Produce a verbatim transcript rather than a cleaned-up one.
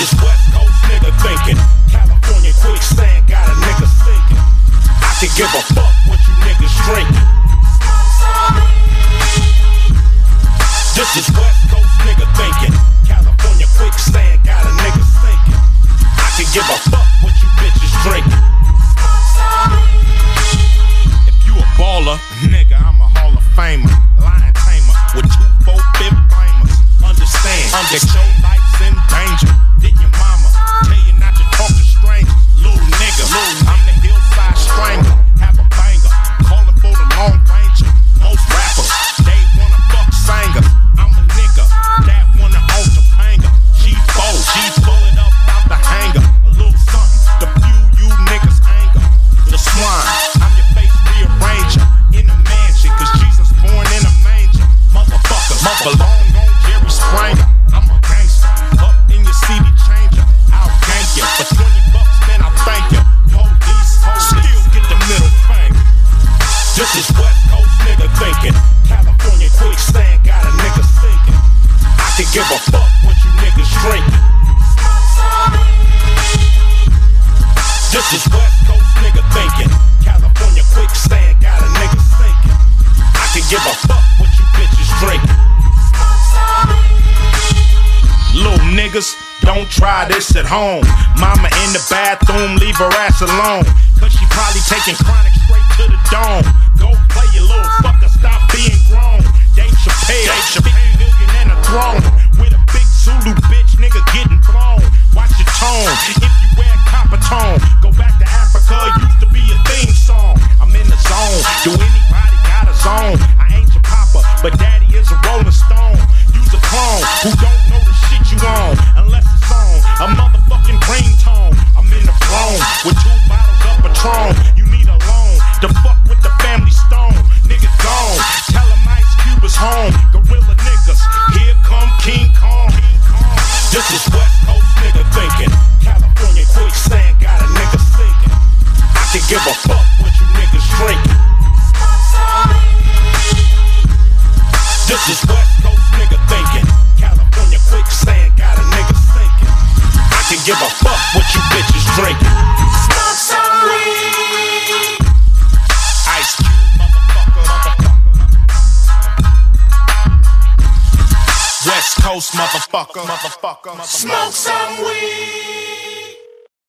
is West Coast nigga thinking. California quicksand got a nigga sinking. I can give a fuck what you niggas drinking. This is West Coast nigga thinking. California quicksand got a nigga sinking. I can give a fuck what you bitches drinking. If you a baller, nigga, I'm a Hall of Famer. Lion tamer with two, four, fifth flamers. Understand, that your life's in danger. Did your mama tell you not to talk to strangers? Little nigga, I'm the hillside strangler. Have a banger, calling for the Long Ranger. Most rappers, they wanna fuck singers. I'm a nigga that wanna alter panger. G four, G pull it up out the hanger. A little something to fuel you niggas' anger. The swine, I'm your face rearranger. In a mansion, cause Jesus born in a manger. Motherfuckers, belong on Jerry Springer. I'm a gangster, up in your C D changer. I'll gank you for twenty bucks, then I'll thank you. Police, still get the middle finger. This is West Coast nigga thinking. California quicksand got a nigga sinking. I can give a fuck what you niggas drinking. This is West Coast nigga thinking. California quicksand got a nigga sinking. I can give a fuck what you bitches drinking. Little niggas, don't try this at home. Mama in the bathroom, leave her ass alone. Cause she probably taking chronic straight to the dome. Go play your little fucker, stop being grown. Dave Chappelle, fifty million and a throne. With a big Zulu bitch, nigga getting blown. Watch your tone, if you wear copper tone. Go back to Africa, used to be a theme song. I'm in the zone, do anybody got a zone? I ain't your papa, but daddy is a rolling stone. Use a clone, who don't know the shit you on. Unless it's on a motherfucking green tone. I'm in the throne, with two bottles of Patron. You need a loan, to fuck with the family stone. Nigga gone, tell him Ice Cube is home. Gorilla niggas, here come King Kong. This is West Coast nigga thinking. California quicksand got a nigga sinking. I can give a fuck what you niggas drinking. This is West Coast nigga thinking. California quicksand got a nigga sinking. I can give a fuck what you bitches drinking. Smoke some weed. Ice Cube, motherfucker, motherfucker. West Coast, motherfucker, motherfucker, motherfucker. Smoke some weed.